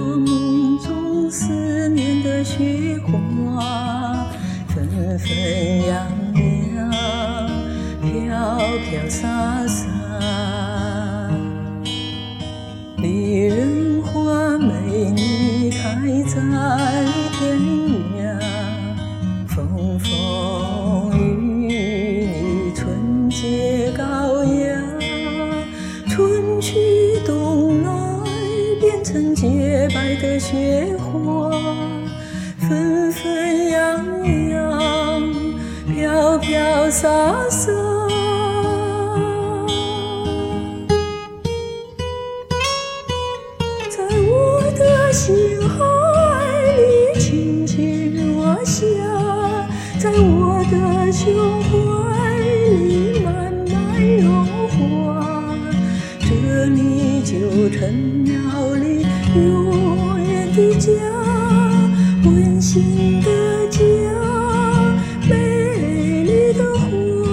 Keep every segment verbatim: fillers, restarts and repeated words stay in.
梦中思念的雪花，纷纷扬扬，飘飘洒洒。丽人花美丽开在天涯，风风雨雨春节高雅，春去冬来变成洁白的雪花，纷纷扬扬，飘飘洒洒。在我的心海里轻轻落下，在我的胸怀里慢慢融化，这里就成了你永远的家，温馨的家，美丽的花。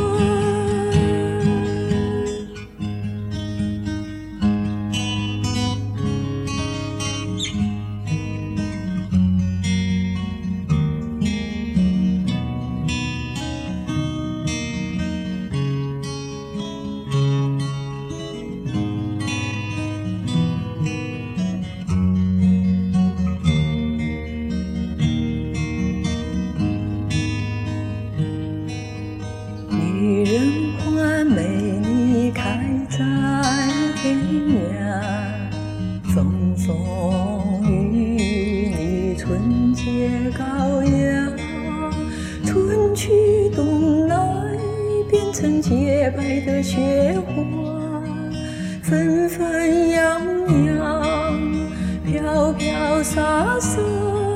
丽人花美丽开在天涯，风风雨雨春节高雅，春去冬来变成洁白的雪花，纷纷扬扬，飘飘洒洒。